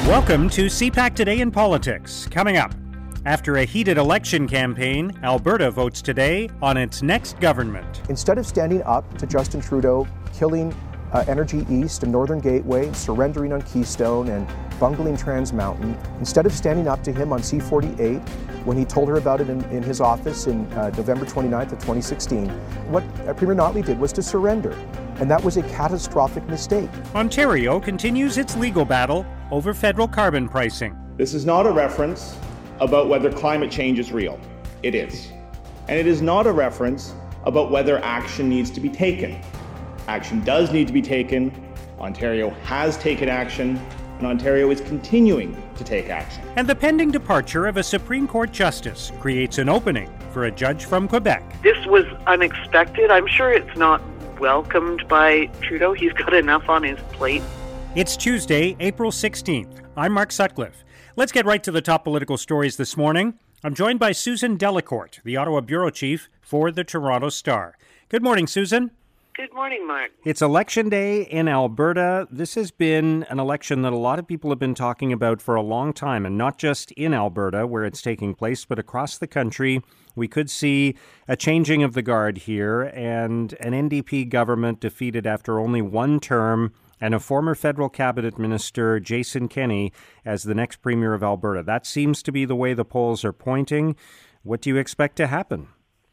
Welcome to CPAC Today in Politics. Coming up, after a heated election campaign, Alberta votes today on its next government. Instead of standing up to Justin Trudeau, killing Energy East and Northern Gateway, surrendering on Keystone and bungling Trans Mountain, instead of standing up to him on C-48 when he told her about it in his office in November 29th of 2016, what Premier Notley did was to surrender. And that was a catastrophic mistake. Ontario continues its legal battle over federal carbon pricing. This is not a reference about whether climate change is real. It is. And it is not a reference about whether action needs to be taken. Action does need to be taken. Ontario has taken action, and Ontario is continuing to take action. And the pending departure of a Supreme Court justice creates an opening for a judge from Quebec. This was unexpected. I'm sure it's not welcomed by Trudeau. He's got enough on his plate. It's Tuesday, April 16th. I'm Mark Sutcliffe. Let's get right to the top political stories this morning. I'm joined by Susan Delacourt, the Ottawa bureau chief for the Toronto Star. Good morning, Susan. Good morning, Mark. It's Election Day in Alberta. This has been an election that a lot of people have been talking about for a long time, and not just in Alberta where it's taking place, but across the country. We could see a changing of the guard here and an NDP government defeated after only one term and a former federal cabinet minister, Jason Kenney, as the next premier of Alberta. That seems to be the way the polls are pointing. What do you expect to happen?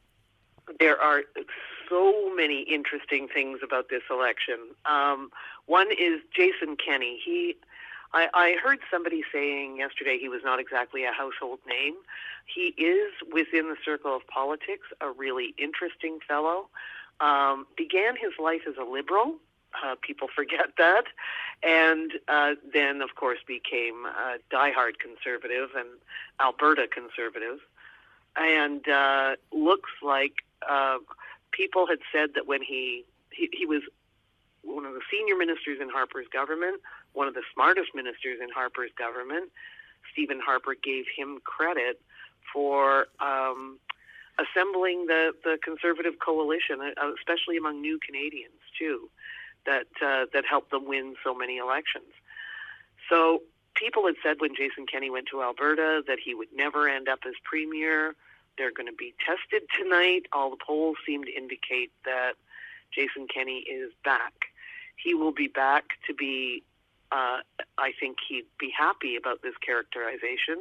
There are so many interesting things about this election. One is Jason Kenney. I heard somebody saying yesterday he was not exactly a household name. He is, within the circle of politics, a really interesting fellow. Began his life as a Liberal. People forget that. And then, of course, became a diehard Conservative and Alberta Conservative. And looks like people had said that when he was one of the senior ministers in Harper's government, one of the smartest ministers in Harper's government. Stephen Harper gave him credit for assembling the Conservative coalition, especially among new Canadians, too, that helped them win so many elections. So people had said when Jason Kenney went to Alberta that he would never end up as premier. They're going to be tested tonight. All the polls seem to indicate that Jason Kenney is back. He will be back to be, I think he'd be happy about this characterization.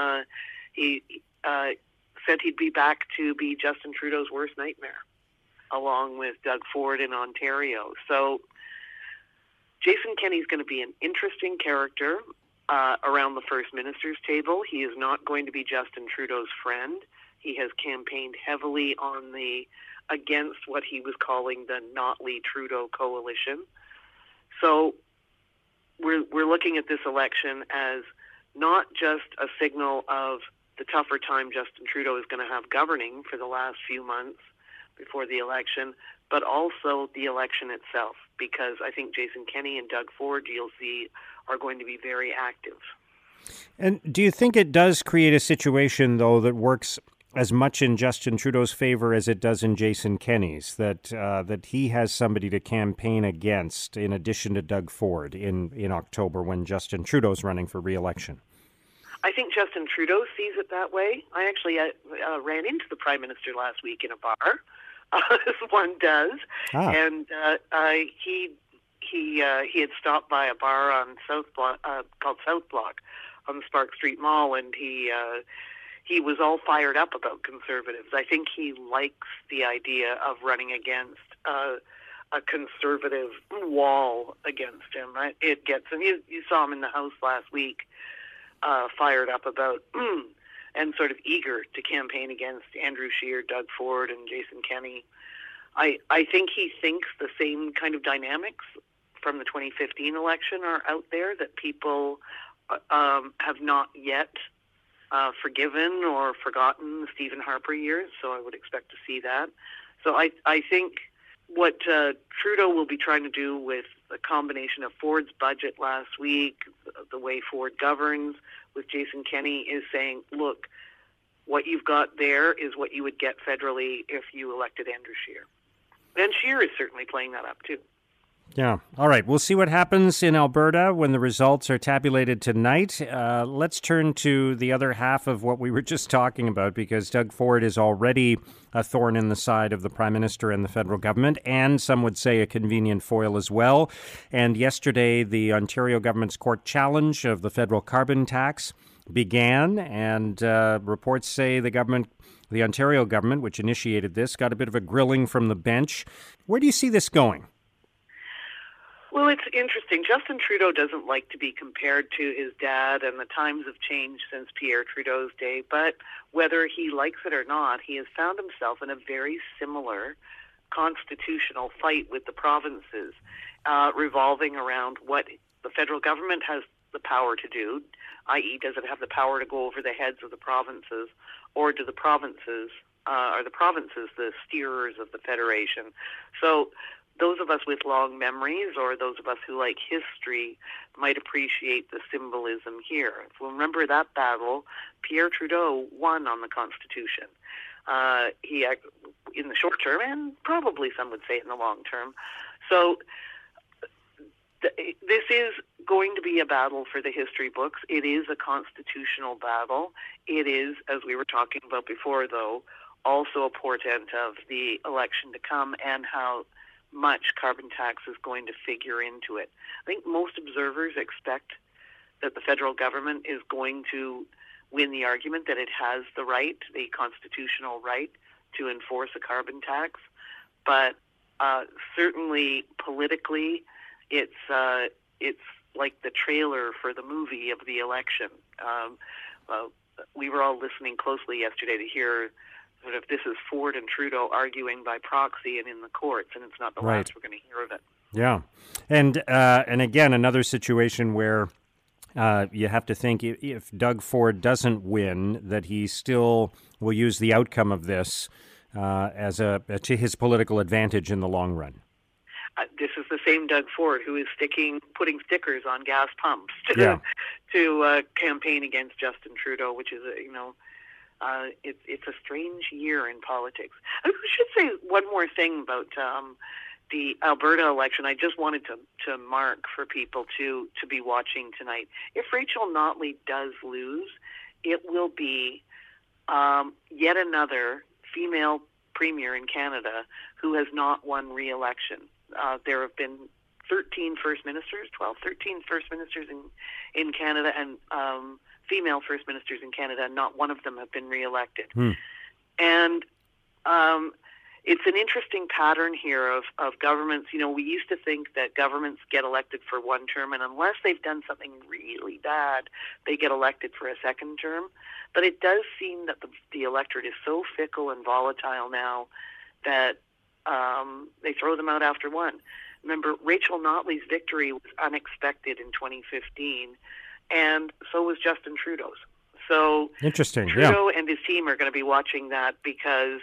He said he'd be back to be Justin Trudeau's worst nightmare, along with Doug Ford in Ontario. So Jason Kenney's going to be an interesting character around the First Minister's table. He is not going to be Justin Trudeau's friend. He has campaigned heavily on against what he was calling the Notley-Trudeau coalition. So we're looking at this election as not just a signal of the tougher time Justin Trudeau is going to have governing for the last few months before the election, but also the election itself, because I think Jason Kenney and Doug Ford, you'll see, are going to be very active. And do you think it does create a situation, though, that works as much in Justin Trudeau's favor as it does in Jason Kenney's, that he has somebody to campaign against in addition to Doug Ford in October when Justin Trudeau's running for re-election? I think Justin Trudeau sees it that way. I actually ran into the Prime Minister last week in a bar, as one does, and he had stopped by a bar on South Block called South Block on the Spark Street Mall, and he was all fired up about Conservatives. I think he likes the idea of running against a Conservative wall against him. It gets him. You saw him in the House last week, fired up about and sort of eager to campaign against Andrew Scheer, Doug Ford, and Jason Kenney. I think he thinks the same kind of dynamics from the 2015 election are out there that people have not yet forgiven or forgotten the Stephen Harper years, so I would expect to see that. So I think what Trudeau will be trying to do with a combination of Ford's budget last week, the way Ford governs, with Jason Kenney, is saying, look, what you've got there is what you would get federally if you elected Andrew Scheer. And Scheer is certainly playing that up, too. Yeah. All right. We'll see what happens in Alberta when the results are tabulated tonight. Let's turn to the other half of what we were just talking about, because Doug Ford is already a thorn in the side of the Prime Minister and the federal government, and some would say a convenient foil as well. And yesterday, the Ontario government's court challenge of the federal carbon tax began, and reports say the Ontario government, which initiated this, got a bit of a grilling from the bench. Where do you see this going? Well, it's interesting. Justin Trudeau doesn't like to be compared to his dad, and the times have changed since Pierre Trudeau's day. But whether he likes it or not, he has found himself in a very similar constitutional fight with the provinces, revolving around what the federal government has the power to do, i.e., does it have the power to go over the heads of the provinces, or do the provinces, are the provinces the steerers of the federation? So those of us with long memories, or those of us who like history, might appreciate the symbolism here. If we remember that battle, Pierre Trudeau won on the Constitution. He, in the short term, and probably some would say in the long term. So this is going to be a battle for the history books. It is a constitutional battle. It is, as we were talking about before, though, also a portent of the election to come and how much carbon tax is going to figure into it. I think most observers expect that the federal government is going to win the argument that it has the right, the constitutional right, to enforce a carbon tax. But certainly politically, it's like the trailer for the movie of the election. We were all listening closely yesterday to hear sort of this is Ford and Trudeau arguing by proxy and in the courts, and it's not the last we're going to hear of it. Yeah. And again, another situation where you have to think if Doug Ford doesn't win, that he still will use the outcome of this to his political advantage in the long run. This is the same Doug Ford who is putting stickers on gas pumps to campaign against Justin Trudeau, which is it's a strange year in politics. I should say one more thing about the Alberta election. I just wanted to mark for people to be watching tonight. If Rachel Notley does lose, it will be yet another female premier in Canada who has not won re-election. There have been 13 first ministers in Canada, and female first ministers in Canada, and not one of them have been re-elected. And it's an interesting pattern here of governments. You know, we used to think that governments get elected for one term, and unless they've done something really bad, they get elected for a second term. But it does seem that the electorate is so fickle and volatile now that they throw them out after one. Remember, Rachel Notley's victory was unexpected in 2015, and so was Justin Trudeau's. So interesting. Trudeau and his team are going to be watching that because,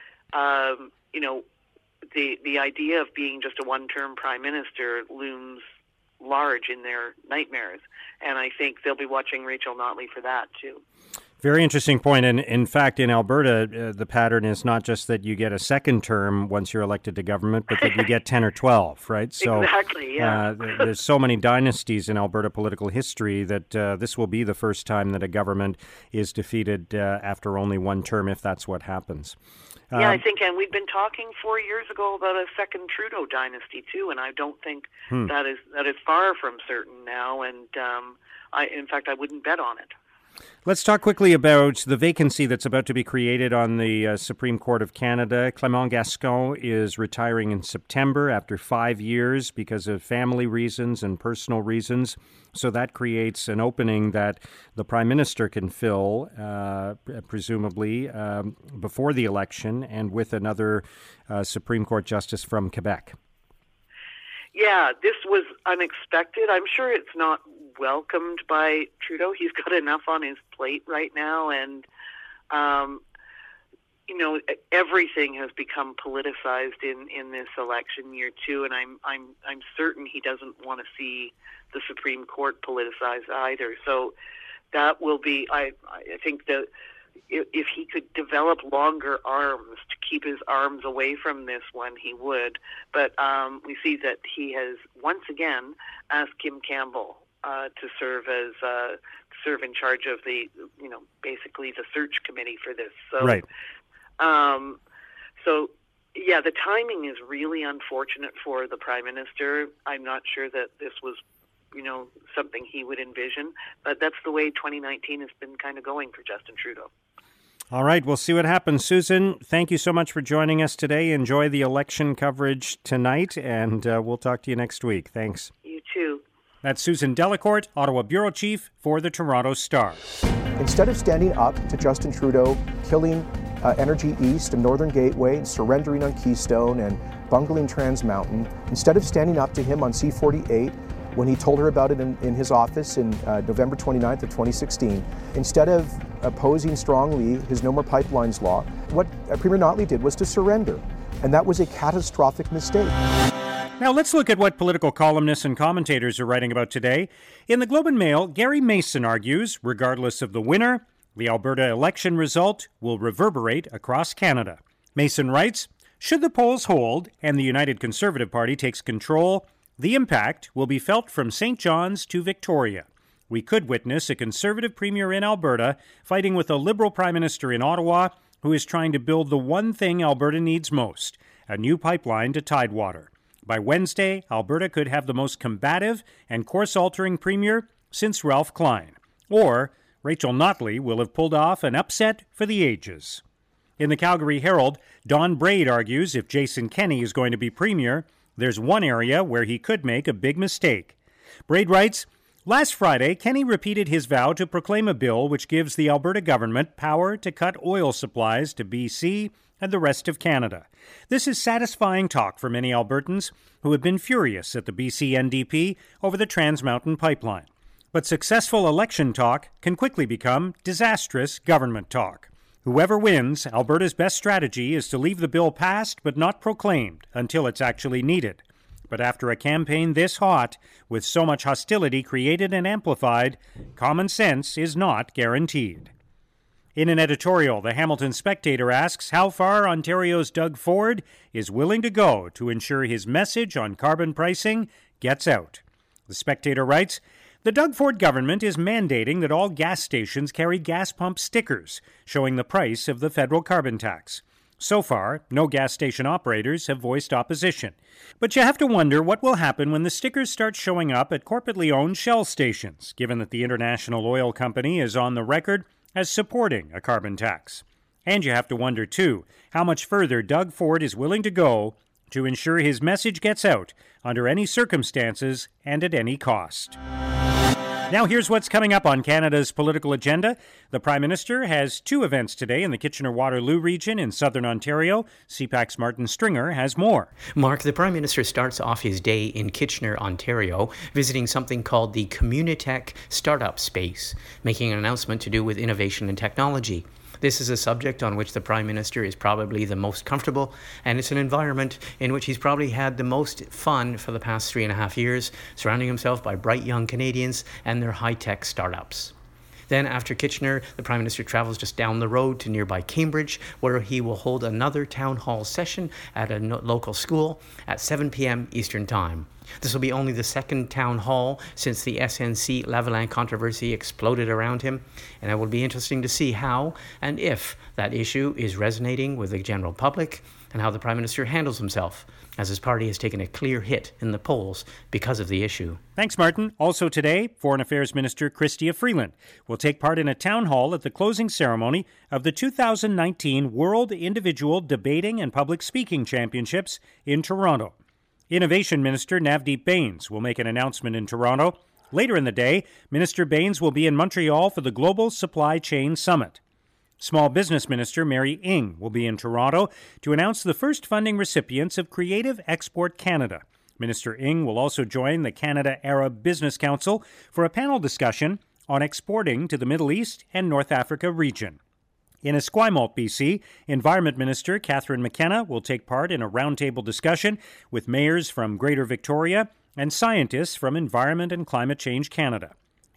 the idea of being just a one-term prime minister looms large in their nightmares, and I think they'll be watching Rachel Notley for that too. Very interesting point. And in fact, in Alberta, the pattern is not just that you get a second term once you're elected to government, but that you get 10 or 12, right? So, exactly, yeah. There's so many dynasties in Alberta political history that this will be the first time that a government is defeated after only one term, if that's what happens. Yeah, I think, and we've been talking 4 years ago about a second Trudeau dynasty too, and I don't think that is far from certain now, and in fact, I wouldn't bet on it. Let's talk quickly about the vacancy that's about to be created on the Supreme Court of Canada. Clément Gascon is retiring in September after 5 years because of family reasons and personal reasons. So that creates an opening that the Prime Minister can fill, presumably, before the election and with another Supreme Court justice from Quebec. Yeah, this was unexpected. I'm sure it's not welcomed by Trudeau. He's got enough on his plate right now, and everything has become politicized in this election year too. And I'm certain he doesn't want to see the Supreme Court politicized either. So that will be. I think the if he could develop longer arms to keep his arms away from this one, he would. But we see that he has once again asked Kim Campbell to serve in charge of the, basically the search committee for this. So, right. Yeah, the timing is really unfortunate for the Prime Minister. I'm not sure that this was, something he would envision, but that's the way 2019 has been kind of going for Justin Trudeau. All right, we'll see what happens. Susan, thank you so much for joining us today. Enjoy the election coverage tonight, and we'll talk to you next week. Thanks. You too. That's Susan Delacourt, Ottawa Bureau Chief for the Toronto Star. Instead of standing up to Justin Trudeau killing Energy East and Northern Gateway, surrendering on Keystone and bungling Trans Mountain, instead of standing up to him on C-48 when he told her about it in his office in November 29th of 2016, instead of opposing strongly his No More Pipelines law, what Premier Notley did was to surrender. And that was a catastrophic mistake. Now let's look at what political columnists and commentators are writing about today. In the Globe and Mail, Gary Mason argues, regardless of the winner, the Alberta election result will reverberate across Canada. Mason writes, should the polls hold and the United Conservative Party takes control, the impact will be felt from St. John's to Victoria. We could witness a Conservative Premier in Alberta fighting with a Liberal Prime Minister in Ottawa who is trying to build the one thing Alberta needs most, a new pipeline to Tidewater. By Wednesday, Alberta could have the most combative and course-altering Premier since Ralph Klein. Or Rachel Notley will have pulled off an upset for the ages. In the Calgary Herald, Don Braid argues if Jason Kenney is going to be Premier, there's one area where he could make a big mistake. Braid writes, last Friday, Kenney repeated his vow to proclaim a bill which gives the Alberta government power to cut oil supplies to BC and the rest of Canada. This is satisfying talk for many Albertans who have been furious at the BC NDP over the Trans Mountain pipeline. But successful election talk can quickly become disastrous government talk. Whoever wins, Alberta's best strategy is to leave the bill passed but not proclaimed until it's actually needed. But after a campaign this hot, with so much hostility created and amplified, common sense is not guaranteed. In an editorial, the Hamilton Spectator asks how far Ontario's Doug Ford is willing to go to ensure his message on carbon pricing gets out. The Spectator writes, the Doug Ford government is mandating that all gas stations carry gas pump stickers showing the price of the federal carbon tax. So far, no gas station operators have voiced opposition. But you have to wonder what will happen when the stickers start showing up at corporately owned Shell stations, given that the International Oil Company is on the record as supporting a carbon tax. And you have to wonder, too, how much further Doug Ford is willing to go to ensure his message gets out under any circumstances and at any cost. Now here's what's coming up on Canada's political agenda. The Prime Minister has two events today in the Kitchener-Waterloo region in southern Ontario. CPAC's Martin Stringer has more. Mark, the Prime Minister starts off his day in Kitchener, Ontario, visiting something called the Communitech Startup Space, making an announcement to do with innovation and technology. This is a subject on which the Prime Minister is probably the most comfortable, and it's an environment in which he's probably had the most fun for the past 3.5 years, surrounding himself by bright young Canadians and their high-tech startups. Then after Kitchener, the Prime Minister travels just down the road to nearby Cambridge, where he will hold another town hall session at a local school at 7 p.m. Eastern Time. This will be only the second town hall since the SNC Lavalin controversy exploded around him, and it will be interesting to see how and if that issue is resonating with the general public and how the Prime Minister handles himself, as his party has taken a clear hit in the polls because of the issue. Thanks, Martin. Also today, Foreign Affairs Minister Chrystia Freeland will take part in a town hall at the closing ceremony of the 2019 World Individual Debating and Public Speaking Championships in Toronto. Innovation Minister Navdeep Bains will make an announcement in Toronto. Later in the day, Minister Bains will be in Montreal for the Global Supply Chain Summit. Small Business Minister Mary Ng will be in Toronto to announce the first funding recipients of Creative Export Canada. Minister Ng will also join the Canada Arab Business Council for a panel discussion on exporting to the Middle East and North Africa region. In Esquimalt, BC, Environment Minister Catherine McKenna will take part in a roundtable discussion with mayors from Greater Victoria and scientists from Environment and Climate Change Canada.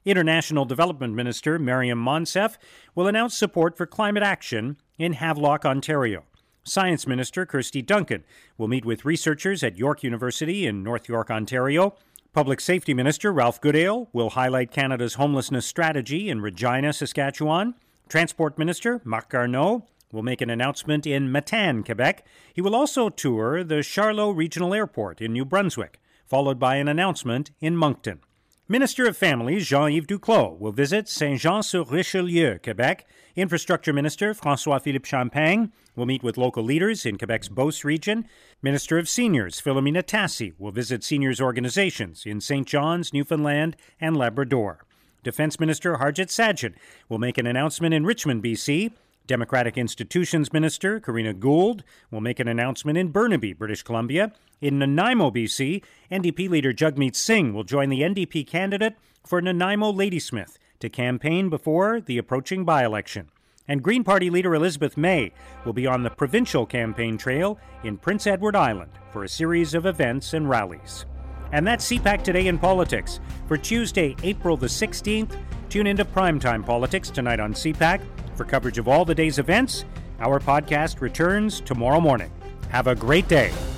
International Development Minister Mariam Monsef will announce support for climate action in Havelock, Ontario. Science Minister Kirsty Duncan will meet with researchers at York University in North York, Ontario. Public Safety Minister Ralph Goodale will highlight Canada's homelessness strategy in Regina, Saskatchewan. Transport Minister Marc Garneau will make an announcement in Matane, Quebec. He will also tour the Charlot Regional Airport in New Brunswick, followed by an announcement in Moncton. Minister of Families Jean-Yves Duclos will visit Saint-Jean-sur-Richelieu, Quebec. Infrastructure Minister François-Philippe Champagne will meet with local leaders in Quebec's Beauce region. Minister of Seniors Philomena Tassi will visit seniors organizations in St. John's, Newfoundland, and Labrador. Defense Minister Harjit Sajjan will make an announcement in Richmond, BC. Democratic Institutions Minister Karina Gould will make an announcement in Burnaby, British Columbia. In Nanaimo, BC, NDP leader Jagmeet Singh will join the NDP candidate for Nanaimo Ladysmith to campaign before the approaching by-election. And Green Party leader Elizabeth May will be on the provincial campaign trail in Prince Edward Island for a series of events and rallies. And that's CPAC Today in Politics. For Tuesday, April the 16th, tune into Primetime Politics tonight on CPAC. For coverage of all the day's events, our podcast returns tomorrow morning. Have a great day.